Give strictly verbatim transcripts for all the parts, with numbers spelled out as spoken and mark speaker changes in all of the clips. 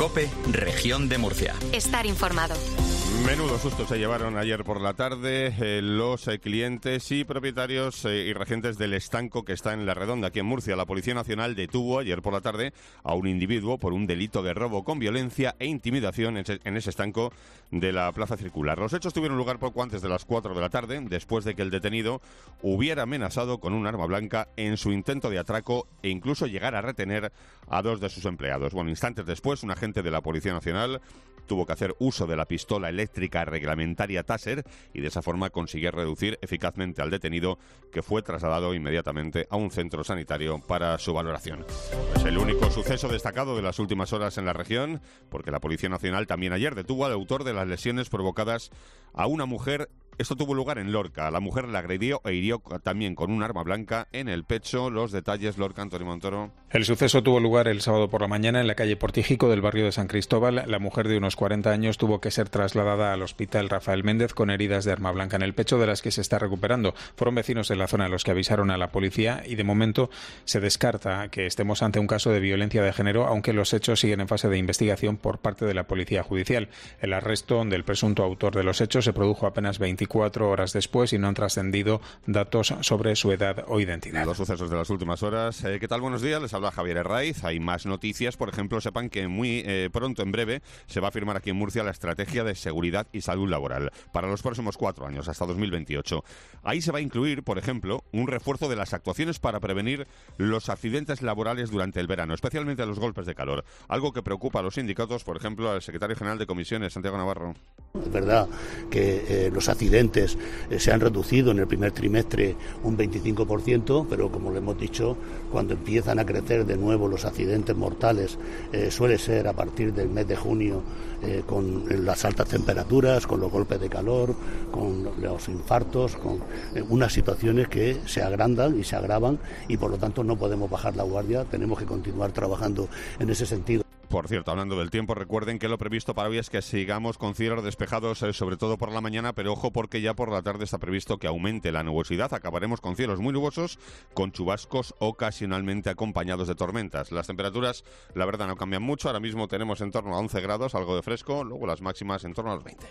Speaker 1: COPE, Región de Murcia.
Speaker 2: Estar informado.
Speaker 3: Menudo susto se llevaron ayer por la tarde eh, los eh, clientes y propietarios eh, y regentes del estanco que está en La Redonda, aquí en Murcia. La Policía Nacional detuvo ayer por la tarde a un individuo por un delito de robo con violencia e intimidación en ese, en ese estanco de la Plaza Circular. Los hechos tuvieron lugar poco antes de las cuatro de la tarde, después de que el detenido hubiera amenazado con un arma blanca en su intento de atraco e incluso llegar a retener a dos de sus empleados. Bueno, instantes después, un agente de la Policía Nacional tuvo que hacer uso de la pistola eléctrica reglamentaria Taser y de esa forma consiguió reducir eficazmente al detenido, que fue trasladado inmediatamente a un centro sanitario para su valoración. Es el único suceso destacado de las últimas horas en la región, porque la Policía Nacional también ayer detuvo al autor de las lesiones provocadas a una mujer. Esto tuvo lugar en Lorca. La mujer la agredió e hirió también con un arma blanca en el pecho. Los detalles, Lorca, Antonio Montoro.
Speaker 4: El suceso tuvo lugar el sábado por la mañana en la calle Portígico del barrio de San Cristóbal. La mujer de unos cuarenta años tuvo que ser trasladada al hospital Rafael Méndez con heridas de arma blanca en el pecho, de las que se está recuperando. Fueron vecinos de la zona los que avisaron a la policía y de momento se descarta que estemos ante un caso de violencia de género, aunque los hechos siguen en fase de investigación por parte de la Policía Judicial. El arresto del presunto autor de los hechos se produjo apenas veinticuatro horas después y no han trascendido datos sobre su edad o identidad.
Speaker 3: Los sucesos de las últimas horas. Eh, ¿Qué tal? Buenos días. Les habla Javier Herraiz. Hay más noticias. Por ejemplo, sepan que muy eh, pronto, en breve, se va a firmar aquí en Murcia la Estrategia de Seguridad y Salud Laboral para los próximos cuatro años, hasta dos mil veintiocho. Ahí se va a incluir, por ejemplo, un refuerzo de las actuaciones para prevenir los accidentes laborales durante el verano, especialmente los golpes de calor. Algo que preocupa a los sindicatos, por ejemplo, al secretario general de Comisiones, Santiago Navarro.
Speaker 5: Es verdad que eh, los accidentes eh, se han reducido en el primer trimestre un veinticinco por ciento, pero como le hemos dicho, cuando empiezan a crecer de nuevo los accidentes mortales eh, suele ser a partir del mes de junio, eh, con las altas temperaturas, con los golpes de calor, con los infartos, con eh, unas situaciones que se agrandan y se agravan y por lo tanto no podemos bajar la guardia, tenemos que continuar trabajando en ese sentido.
Speaker 3: Por cierto, hablando del tiempo, recuerden que lo previsto para hoy es que sigamos con cielos despejados, eh, sobre todo por la mañana, pero ojo porque ya por la tarde está previsto que aumente la nubosidad. Acabaremos con cielos muy nubosos, con chubascos ocasionalmente acompañados de tormentas. Las temperaturas, la verdad, no cambian mucho. Ahora mismo tenemos en torno a once grados, algo de fresco, luego las máximas en torno a los veinte.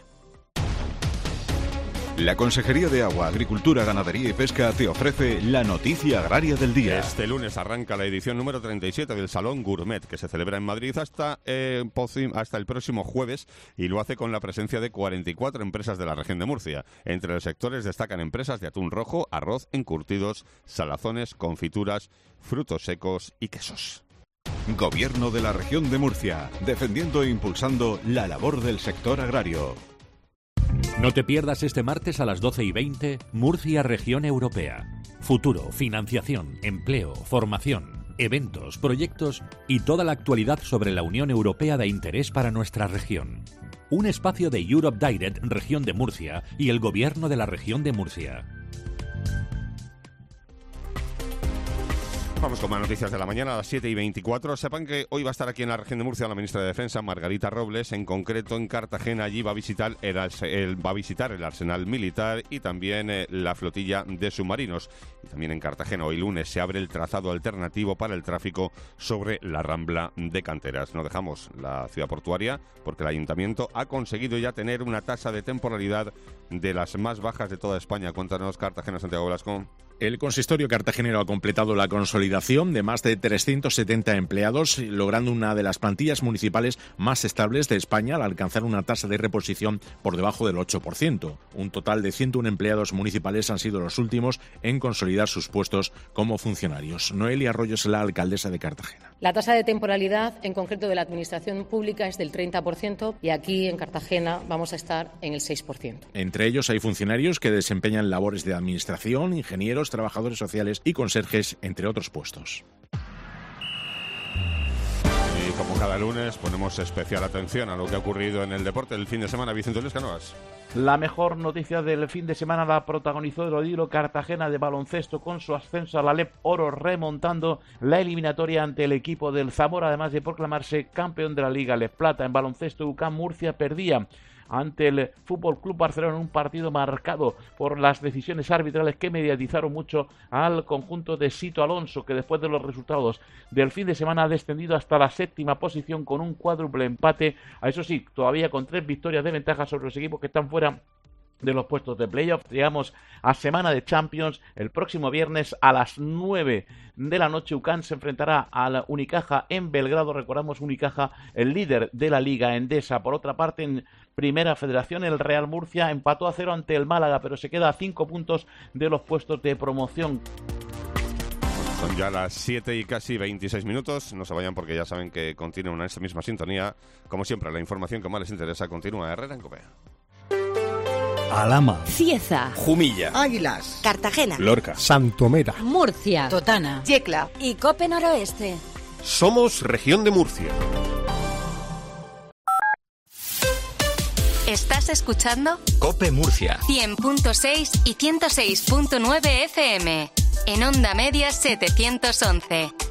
Speaker 6: La Consejería de Agua, Agricultura, Ganadería y Pesca te ofrece la noticia agraria del día.
Speaker 3: Este lunes arranca la edición número treinta y siete del Salón Gourmet, que se celebra en Madrid hasta, eh, hasta el próximo jueves, y lo hace con la presencia de cuarenta y cuatro empresas de la región de Murcia. Entre los sectores destacan empresas de atún rojo, arroz, encurtidos, salazones, confituras, frutos secos y quesos.
Speaker 6: Gobierno de la región de Murcia, defendiendo e impulsando la labor del sector agrario.
Speaker 7: No te pierdas este martes a las doce y veinte, Murcia Región Europea. Futuro, financiación, empleo, formación, eventos, proyectos y toda la actualidad sobre la Unión Europea de interés para nuestra región. Un espacio de Europe Direct, Región de Murcia y el Gobierno de la Región de Murcia.
Speaker 3: Vamos con más noticias de la mañana a las siete y veinticuatro. Sepan que hoy va a estar aquí en la región de Murcia la ministra de Defensa, Margarita Robles, en concreto en Cartagena. Allí va a visitar el, el, va a visitar el arsenal militar y también eh, la flotilla de submarinos. Y también en Cartagena hoy lunes se abre el trazado alternativo para el tráfico sobre la Rambla de Canteras. No dejamos la ciudad portuaria porque el ayuntamiento ha conseguido ya tener una tasa de temporalidad de las más bajas de toda España. Cuéntanos, Cartagena, Santiago Velasco.
Speaker 8: El consistorio cartagenero ha completado la consolidación de más de trescientos setenta empleados, logrando una de las plantillas municipales más estables de España al alcanzar una tasa de reposición por debajo del ocho por ciento. Un total de ciento uno empleados municipales han sido los últimos en consolidar sus puestos como funcionarios. Noelia Arroyo es la alcaldesa de Cartagena.
Speaker 9: La tasa de temporalidad, en concreto de la administración pública, es del treinta por ciento y aquí en Cartagena vamos a estar en el seis por ciento.
Speaker 8: Entre ellos hay funcionarios que desempeñan labores de administración, ingenieros, trabajadores sociales y conserjes, entre otros puestos.
Speaker 3: Y como cada lunes ponemos especial atención a lo que ha ocurrido en el deporte del fin de semana. Vicente Luis Canoas.
Speaker 10: La mejor noticia del fin de semana la protagonizó el Odilo Cartagena de baloncesto con su ascenso a la L E P Oro, remontando la eliminatoria ante el equipo del Zamora, además de proclamarse campeón de la Liga L E P Plata. En baloncesto, U C A M Murcia perdía ante el Fútbol Club Barcelona en un partido marcado por las decisiones arbitrales que mediatizaron mucho al conjunto de Sito Alonso, que después de los resultados del fin de semana ha descendido hasta la séptima posición con un cuádruple empate, a eso sí, todavía con tres victorias de ventaja sobre los equipos que están fuera de los puestos de playoff. Llegamos a semana de Champions. El próximo viernes a las nueve de la noche U C A N se enfrentará al Unicaja en Belgrado. Recordamos, Unicaja, el líder de la Liga Endesa. Por otra parte, en Primera Federación, el Real Murcia empató a cero ante el Málaga, pero se queda a cinco puntos de los puestos de promoción.
Speaker 3: Son ya las siete y casi veintiséis minutos. No se vayan porque ya saben que continúa en esta misma sintonía. Como siempre, la información que más les interesa continúa. Herrera en COPE.
Speaker 2: Alhama,
Speaker 11: Cieza,
Speaker 2: Jumilla,
Speaker 11: Águilas, Cartagena,
Speaker 2: Lorca, Santomera,
Speaker 11: Murcia, Totana, Yecla y Cope Noroeste.
Speaker 2: Somos Región de Murcia.
Speaker 12: ¿Estás escuchando?
Speaker 1: Cope Murcia.
Speaker 12: cien punto seis y ciento seis punto nueve F M. En onda media setecientos once.